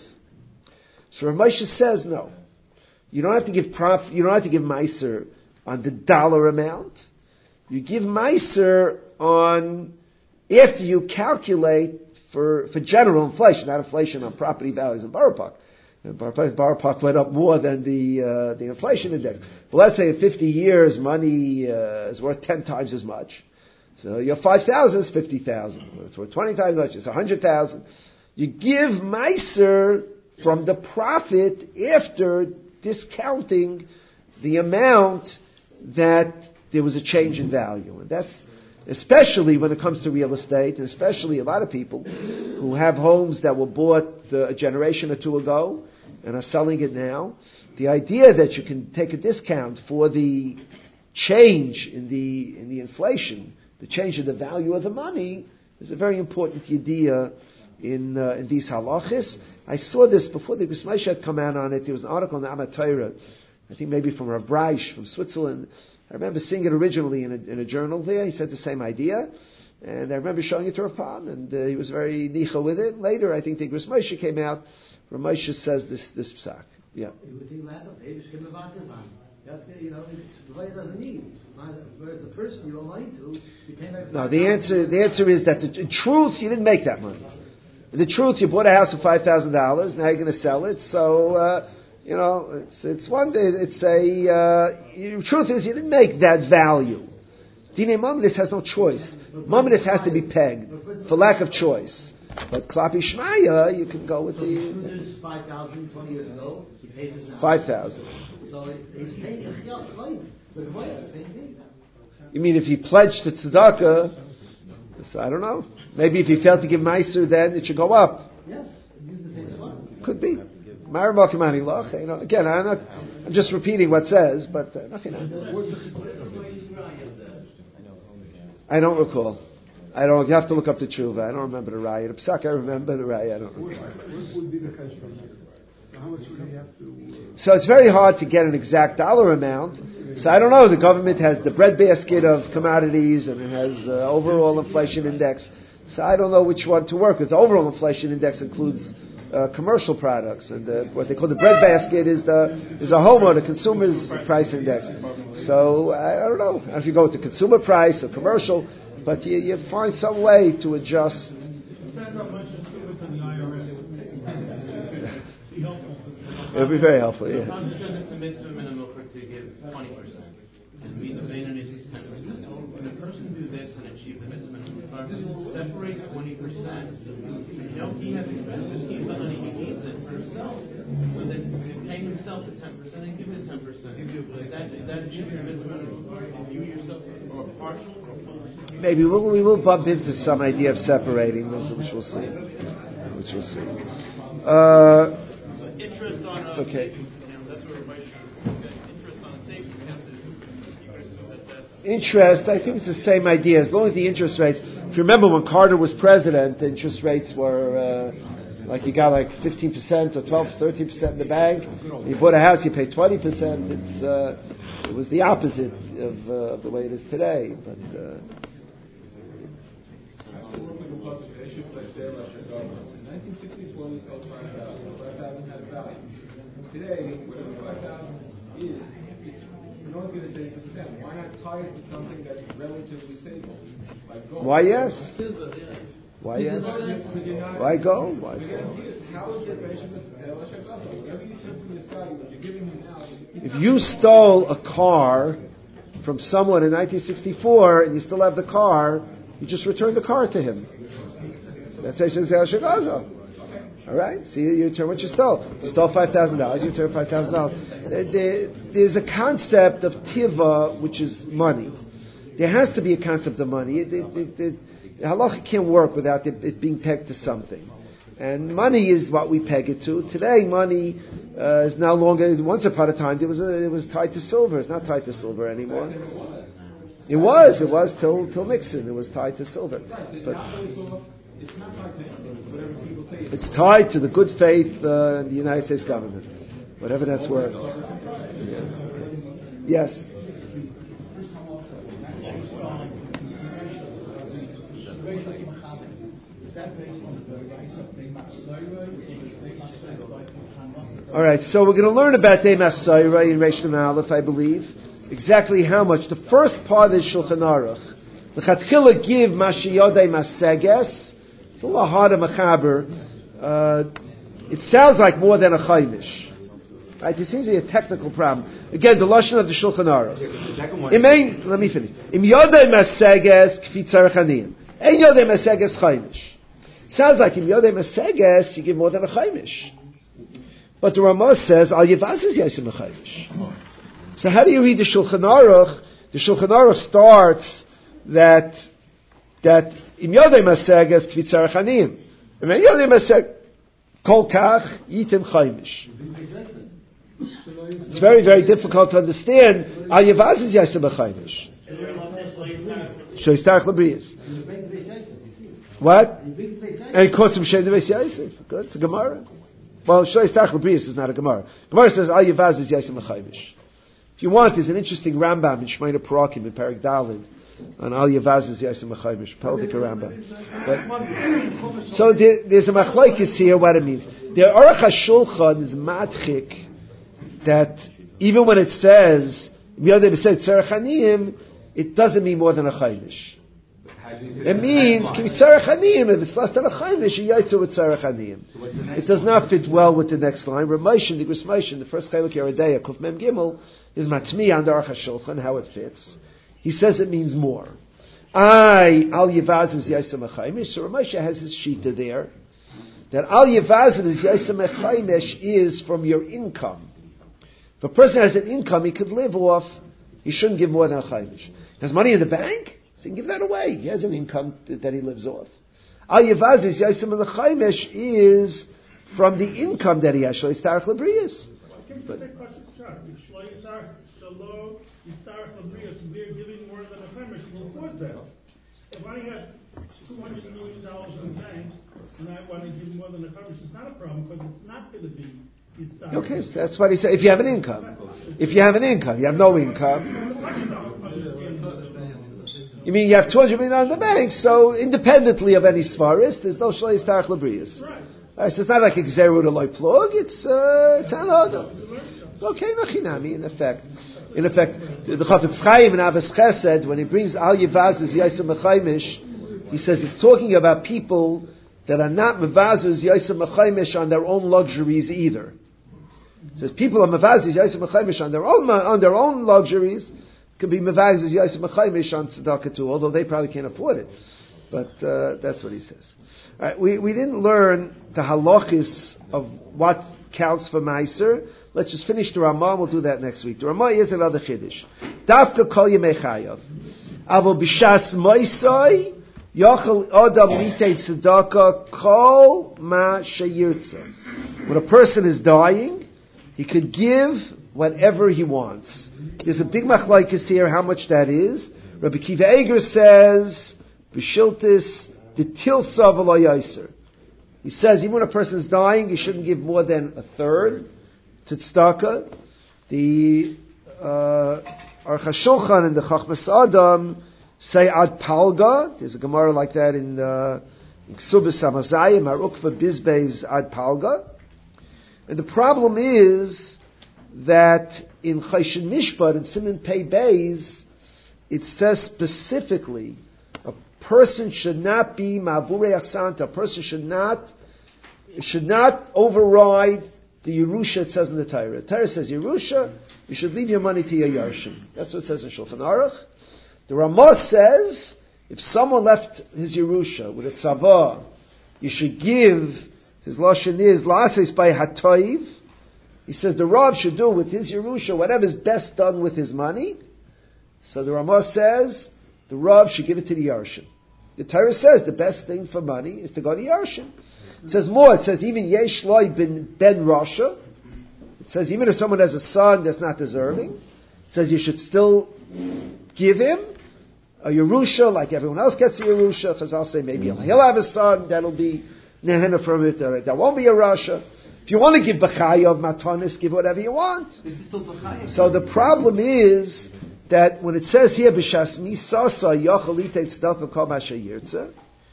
So Rav Moshe says, no. You don't have to give prof, you don't have to give Meiser on the dollar amount. You give Meiser on, after you calculate for, for general inflation, not inflation on property values in Borough Park. Borough Park went up more than the uh, the inflation index. But let's say in fifty years, money uh, is worth ten times as much. So your five thousand is fifty thousand. It's worth twenty times as much. It's a hundred thousand. You give Meiser from the profit after discounting the amount that there was a change in value, and that's especially when it comes to real estate, and especially a lot of people who have homes that were bought uh, a generation or two ago and are selling it now. The idea that you can take a discount for the change in the in the inflation, the change in the value of the money, is a very important idea in uh, in these halachis. I saw this before the Bris Moshe had come out on it. There was an article in the Amat Torah, I think maybe from Rav Breish from Switzerland. I remember seeing it originally in a, in a journal there. He said the same idea. And I remember showing it to Rav Pan, and uh, he was very nicha with it. Later, I think the Bris Moshe came out. Rav Moshe says this this psak. Yeah. Whereas the person you're lying to, you pay back. No, the answer the answer is that the, in truth you didn't make that money. In the truth, you bought a house for five thousand dollars. Now you're going to sell it. So. Uh, You know, it's it's one day. It's a. Uh, the truth is, you didn't make that value. Dinei mammonis has no choice. Mammonis has to be pegged for lack of choice. But klapi shmaya, you can go with so the. the five thousand twenty years ago. He pays it now. Five thousand. So he's paying a chiyah, but the same thing. You mean if he pledged to tzedakah, So I don't know. Maybe if he failed to give Meiser, then it should go up. Yeah, use the same one. Could be. Maramakimani loch. You know, again, I'm not. I'm just repeating what says, but uh, nothing. I don't recall. I don't. You have to look up the tshuva. I don't remember the raya. The psak I remember, the raya I don't remember. What would be the chesh from here? So how much would he have to? So it's very hard to get an exact dollar amount. So I don't know. The government has the breadbasket of commodities, and it has the overall inflation index. So I don't know which one to work with. The overall inflation index includes uh, commercial products, and uh, what they call the breadbasket is the is a homo, the consumer's price index. So I, I don't know if you go with the consumer price or commercial, but you, you find some way to adjust. It'll be very helpful. Yeah. I'm sure it's a mitzvah minimum to give twenty percent. And meet the Bainanese is ten percent. When a person do this and achieve the mitzvah minimum, separate twenty percent. You know, he has expenses, he's the money, he needs it for himself. So then he's paying himself the ten percent and give the ten percent. Is that, is that achieving the mitzvah minimum? If you yourself are partial or full? Maybe we'll, we will bump into some idea of separating this, which we'll see. Which we'll see. Uh, Interest on a okay. savings account, that's where everybody interest on a savings account, you can assume that that's... Interest, I think it's the same idea. As long as the interest rates, if you remember when Carter was president, the interest rates were uh, like you got like fifteen percent or twelve, thirteen percent in the bank. When you bought a house, you paid twenty percent. It's, uh, it was the opposite of, uh, of the way it is today. But uh, In nineteen sixty-four, we sold five thousand. five thousand had value. Today, whatever five thousand is, it's, no one's going to say it's a cent. Why not tie it to something that's relatively stable? Like gold. why yes? Silver, yeah. Why yes? Because you're not- Why go? Why You're so? getting used. How is your patient with sale? Whatever you took from this guy, what you're giving him now. If you stole a car from someone in nineteen sixty-four and you still have the car, you just return the car to him. That's how Shagazo. All right? So you, you return what you stole. You stole five thousand dollars, you return five thousand dollars. There, there's a concept of tiva, which is money. There has to be a concept of money. It, it, it, it, halacha can't work without it, it being pegged to something. And money is what we peg it to. Today, money uh, is no longer. Once upon a time, it was a, it was tied to silver. It's not tied to silver anymore. It was. It was till till Nixon. It was tied to silver. But it's tied to the good faith uh, in the United States government, whatever that's worth. Yes. All right, so we're going to learn about Dei Masayra in Reish Nun Aleph, I believe. Exactly how much. The first part is Shulchan Aruch. The Chatchila give Mashiyodei Maseges. It's a little hard to Mechaber. Uh, it sounds like more than a Chaimish. Right? It seems to be a technical problem. Again, the Lashon of the Shulchan Aruch. Imein, let me finish. Im Yodei Maseges Kfi Tzarech Aniyim. Ein Yodei Maseges Chaimish. Sounds like Im Yodei Maseges you give more than a Chaimish. But the Ramah says, Al Yevazes Yaisim Chaimish. So how do you read the Shulchan Aruch? The Shulchan Aruch starts that that Im Yodei Maseges Kfi Tzarech Aniyim. Im Yodei Maseges Kol Kach Yitim Chaimish. It's very, very difficult to understand. Al Yevazes Yaisim Chaimish. Shoistarch Labriyas. What? And he quotes from Shem Deves Yosef. Good, it's a Gemara. Well, Shoistarch Labriyas is not a Gemara. Gemara says Al Yevazes Yaisim Chaimish. If you want, there's an interesting Rambam in Shmeina Parakim in Perek Dalid on Al Yevazes Yaisim Chaimish. Pelvic Rambam. But so there, there's a machlokes here. What it means. The Aruch HaShulchan is matchik that even when it says Yodei Maseges Tzarech Aniyim, it doesn't mean more than a Chaimish. It means Tzarech Aniyim. If it's less than a Chaimish, you yaitzu with Tzarech Aniyim. It does not fit well with the next line. Ramoshin, the Grismoshin, the first Chelek Yeridea, Kuf Mem Gimel, is Matmi on the Aruch HaShulchan, how it fits. He says it means more. I, Al Yevazim Yaisem Chaimish. So Ramosha has his shita there, that Al Yevazim Yaisem Chaimish is from your income. If a person has an income he could live off, he shouldn't give more than a Chaimish. Has money in the bank? So he can give that away. He has an income that, that he lives off. Al Yevazis Yaisim L'Chaimesh is from the income that he has. Shaloi Yitzarech L'Brius. But They're giving more than a Chaimesh to afford that. If I have two hundred million dollars in the bank and I want to give more than a Chaimesh, it's not a problem because it's not going to be. Okay, so that's what he said. If you have an income, if you have an income, you have no income. You mean you have two hundred million dollars in the bank? So independently of any svaris, there's no shalei starch labrius. Right, so it's not like exeru to loy plug. It's uh, it's another. Okay, nachinami. In effect, in effect, the Chafetz Chaim in Avos Chesed, when he brings al yevazes yaisem mechaimish, he says it's talking about people that are not mevazes yaisem mechaimish on their own luxuries either. It says people are mevazes yaisem mechaimish on their own on their own luxuries. Could be mevazes yaisem mechaimish on tzedakah too, although they probably can't afford it. But uh, that's what he says. All right, we we didn't learn the halachis of what counts for meiser. Let's just finish the Ramah. We'll do that next week. The Ramah is another chiddush. Dafka kol yemei chayav. Avo b'shas moisoi yochel adam mitei tzedakah kol ma sheyirtza. When a person is dying, he could give whatever he wants. There's a big machlokes here how much that is. Rabbi Kiva Eger says b'shiltis the tilsa v'lo yaser. He says even when a person is dying, he shouldn't give more than a third to tzedakah. The uh, Aruch HaShulchan and the Chachmas Adam say ad palga. There's a Gemara like that in uh, Ksubas Hamazayim, Arukva Bizbeis ad palga. And the problem is that in Chayshin Mishpat, in Siman Pei Beis, it says specifically a person should not be Ma'avurei Asanta. A person should not should not override the Yerusha. It says in the Torah. The Torah says Yerusha, you should leave your money to your Yarshim. That's what it says in Shulchan Aruch. The Ramah says if someone left his Yerusha with a tzavah, you should give. His lashon is la'ases by hatoiv. He says the Rav should do with his Yerusha whatever is best done with his money. So the Ramah says the Rav should give it to the Yarshim. The Torah says the best thing for money is to go to Yarshim. It says more. It says even yesh loy ben ben Rasha. It says even if someone has a son that's not deserving, it says you should still give him a Yerusha like everyone else gets a Yerusha. Because I'll say maybe he'll have a son that'll be nehena from it. Or that won't be a Rasha. If you want to give b'chayav matanis, give whatever you want. So the problem is that when it says here b'shas misasa yachal itei tzedakah kol ma sheyirtza,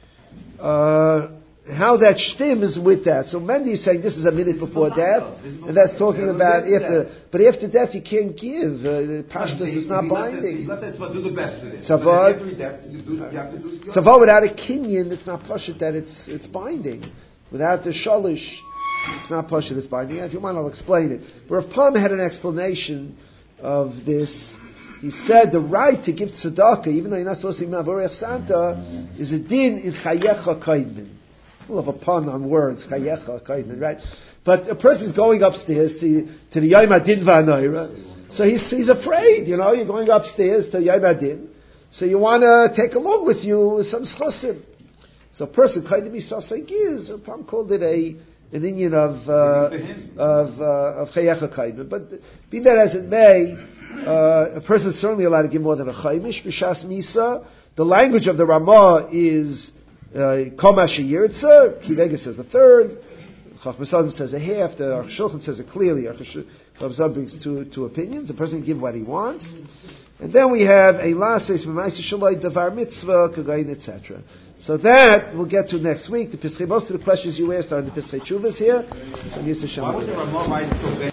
how that stims with that. So Mendy is saying this is a minute before death, and that's talking about after. But after death you can't give. Uh, Pashtus is not binding. Tzavad without a kinyan, it's not pashut that it's it's binding. Without the shalish, it's not pashut, it's binding. If you want, I'll explain it. But Rav Palm had an explanation of this. He said the right to give tzedakah, even though you're not supposed to give Ma'avorei Santa, is a din in chayecha kaidmin. We'll have a pun on words, chayecha kaidmin, right? But a person's going upstairs to, to the Yom Adin V'Anoira, so he's, he's afraid, you know, you're going upstairs to Yom Adin, so you want to take along with you some schosim. So a person, kaidmi sasay gives, a pun called it a an Indian of uh, of uh, of chayecha kaidmin. But be that as it may, Uh, a person is certainly allowed to give more than a chaimish b'shas misa. The language of the Ramah is kol ma sheyirtza. Kivega says a third. Chachmas Adam says a half. The Aruch Shulchan says it clearly. Chachmas Adam brings two two opinions. The person can give what he wants, and then we have a lases b'ma'aseh shaloi davar mitzvah kagayin et cetera. So that we'll get to next week. The Pesachei, most of the questions you asked are in the Pesachei Tshuvas here. So